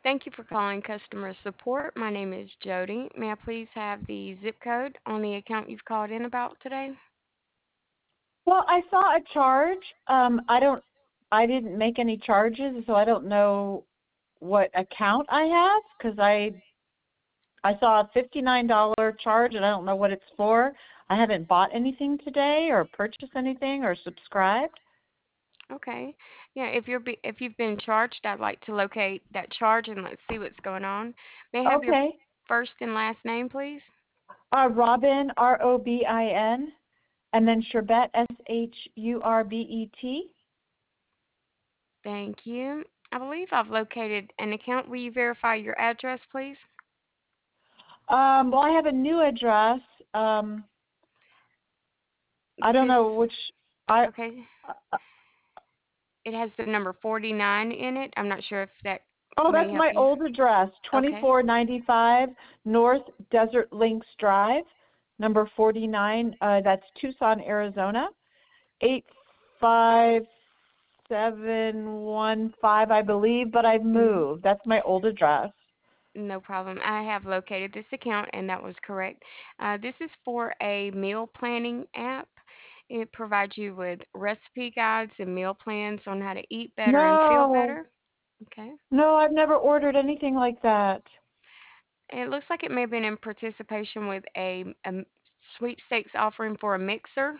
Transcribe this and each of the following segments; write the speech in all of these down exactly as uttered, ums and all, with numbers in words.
Thank you for calling customer support. My name is Jody. May I please have the zip code on the account you've called in about today? Well, I saw a charge. Um, I don't, I didn't make any charges, so I don't know what account I have because I I saw a fifty-nine dollars charge and I don't know what it's for. I haven't bought anything today or purchased anything or subscribed. Okay. Yeah, if you're be, if you've been charged, I'd like to locate that charge and let's see what's going on. May I have your Okay. first and last name, please? Uh, Robin, R O B I N, and then Sherbet, S H U R B E T. Thank you. I believe I've located an account. Will you verify your address, please? Um, well, I have a new address. Um, I don't This, know which. I okay. uh, It has the number forty-nine in it. I'm not sure if that Oh, may that's help my you. old address, Okay. twenty-four ninety-five North Desert Links Drive, number forty-nine. Uh, that's Tucson, Arizona, eight five seven one five, I believe, but I've Mhm. moved. That's my old address. No problem. I have located this account, and that was correct. Uh, this is for a meal planning app. It provides you with recipe guides and meal plans on how to eat better and feel No, better. Okay. no, I've never ordered anything like that. It looks like it may have been in participation with a, a sweepstakes offering for a mixer.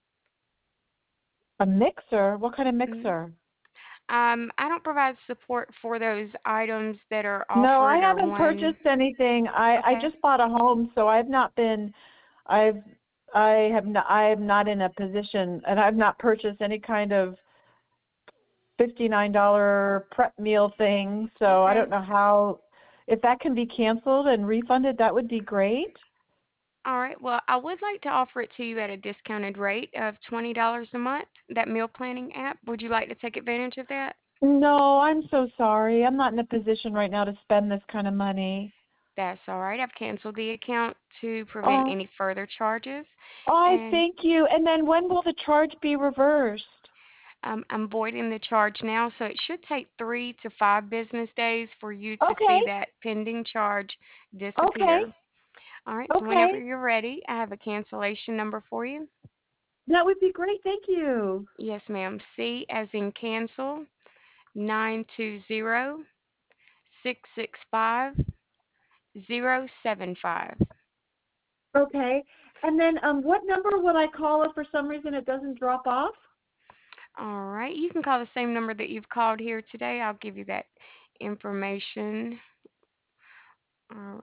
A mixer? What kind of Mhm. mixer? Um, I don't provide support for those items that are No, I offered or haven't one. purchased anything. I I Okay. just bought a home, so I've not been I've I have not I am not in a position and I've not purchased any kind of fifty-nine dollars prep meal thing, so I Okay. don't know how if that can be canceled and refunded, that would be great. All right. Well, I would like to offer it to you at a discounted rate of twenty dollars a month, that meal planning app. Would you like to take advantage of that? No, I'm so sorry. I'm not in a position right now to spend this kind of money. That's all right. I've canceled the account to prevent Oh, any further charges. I And thank you. And then when will the charge be reversed? um, I'm voiding the charge now, so it should take three to five business days for you to Okay. see that pending charge Okay. disappear. All right. So whenever Okay. you're ready, I have a cancellation number for you. That would be great. Thank you. Yes, ma'am. C as in cancel, nine two zero six six five zero seven five. Okay. And then um, what number would I call if for some reason it doesn't drop off? All right. You can call the same number that you've called here today. I'll give you that information. All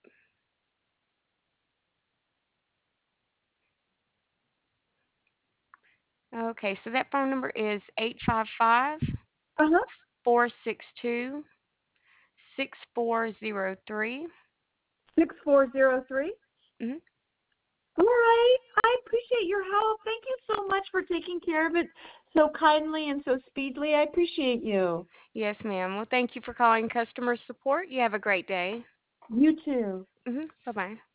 right. Okay. So that phone number is eight five five Uh-huh. four six two six four zero three. six four zero three. Mm-hmm. All right. I appreciate your help. Thank you so much for taking care of it so kindly and so speedily. I appreciate you. Yes, ma'am. Well, thank you for calling customer support. You have a great day. You too. Mm-hmm. Bye bye.